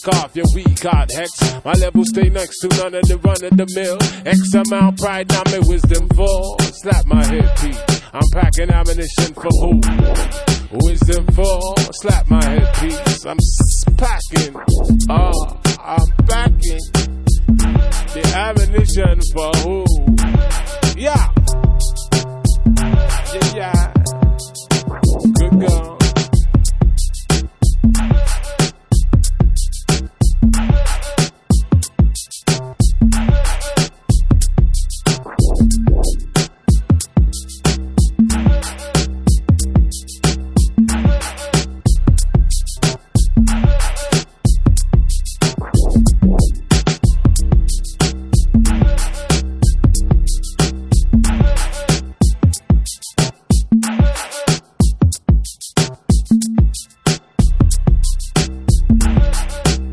off your we got hex. My level stay next to none of the run of the mill. X amount pride, now me wisdom for. Slap my headpiece. I'm packing ammunition for who? Wisdom for. Slap my headpiece. I'm packing